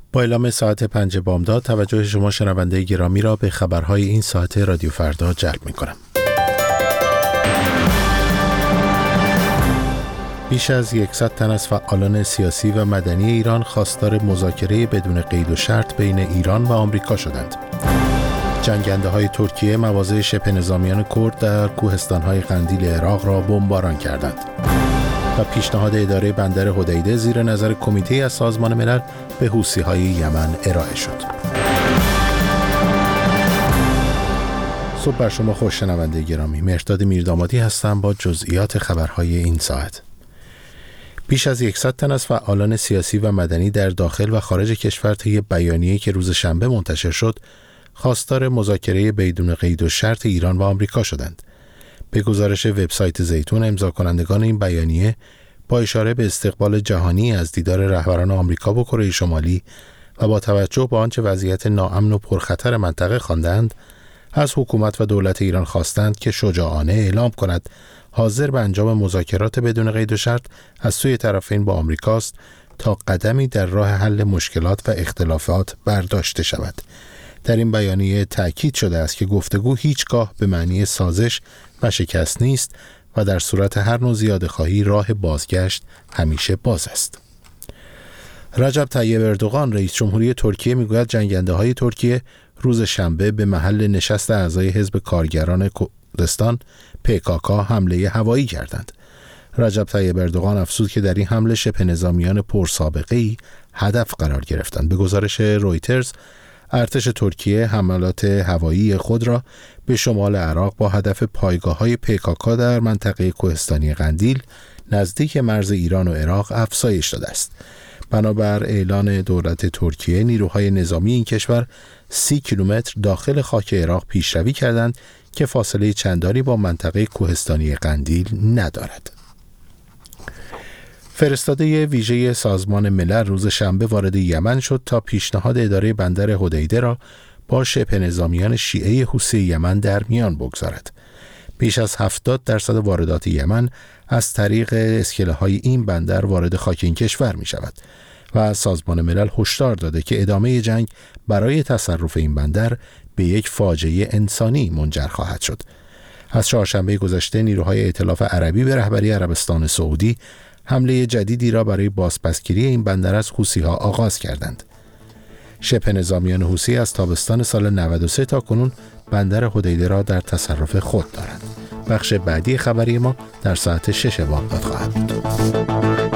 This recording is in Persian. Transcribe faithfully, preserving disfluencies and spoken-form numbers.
با اعلام ساعت پنج بامداد توجه شما شنونده گرامی را به خبرهای این ساعت رادیو فردا جلب می‌کنم. بیش از صد تن از فعالان سیاسی و مدنی ایران خواستار مذاکره بدون قید و شرط بین ایران و آمریکا شدند. جنگنده‌های ترکیه مواضع شبه نظامیان کرد در کوهستان‌های قندیل عراق را بمباران کردند. و پیشنهاد اداره بندر حدیده زیر نظر کمیته از سازمان ملل به حوثی‌های یمن ارائه شد. صبح بر شما خوش شنونده گرامی، مهرداد میردامادی هستم با جزئیات خبرهای این ساعت. بیش از صد تن از فعالان سیاسی و مدنی در داخل و خارج کشور طی بیانیه‌ای که روز شنبه منتشر شد، خواستار مذاکره بدون قید و شرط ایران و آمریکا شدند. به گزارش وبسایت زیتون، امضا کنندگان این بیانیه با اشاره به استقبال جهانی از دیدار رهبران آمریکا و کره شمالی و با توجه به آنچه وضعیت ناامن و پرخطر منطقه خواندند، از حکومت و دولت ایران خواستند که شجاعانه اعلام کند حاضر به انجام مذاکرات بدون قید و شرط از سوی طرفین با آمریکاست تا قدمی در راه حل مشکلات و اختلافات برداشته شود. در این بیانیه تأکید شده است که گفتگو هیچگاه به معنی سازش و شکست نیست و در صورت هر نوع زیاده‌خواهی راه بازگشت همیشه باز است. رجب طیب اردوغان رئیس جمهوری ترکیه میگوید جنگنده‌های ترکیه روز شنبه به محل نشست اعضای حزب کارگران کردستان پی کی کی حمله هوایی کردند. رجب طیب اردوغان افزود که در این حمله شبه نظامیان پرسابقه‌ای هدف قرار گرفتند. به گزارش رویترز، ارتش ترکیه حملات هوایی خود را به شمال عراق با هدف پایگاه‌های پی کی کی در منطقه کوهستانی قندیل نزدیک مرز ایران و عراق افزایش داده است. بنابر اعلان دولت ترکیه، نیروهای نظامی این کشور سی کیلومتر داخل خاک عراق پیشروی کردند که فاصله چندانی با منطقه کوهستانی قندیل ندارد. فرستاده ویژه سازمان ملل روز شنبه وارد یمن شد تا پیشنهاد اداره بندر حدیده را با شبه نظامیان شیعه حوثی یمن در میان بگذارد. بیش از هفتاد درصد واردات یمن از طریق اسکله‌های این بندر وارد خاک این کشور می شود و سازمان ملل هشدار داده که ادامه جنگ برای تصرف این بندر به یک فاجعه انسانی منجر خواهد شد. از چهارشنبه گذشته نیروهای ائتلاف عربی به رهبری عربستان سعودی حمله جدیدی را برای بازپسگیری این بندر از حوثی‌ها آغاز کردند. شبه نظامیان حوثی از تابستان سال نود و سه تا کنون بندر حدیده را در تصرف خود دارند. بخش بعدی خبری ما در ساعت شش بامداد خواهد بود.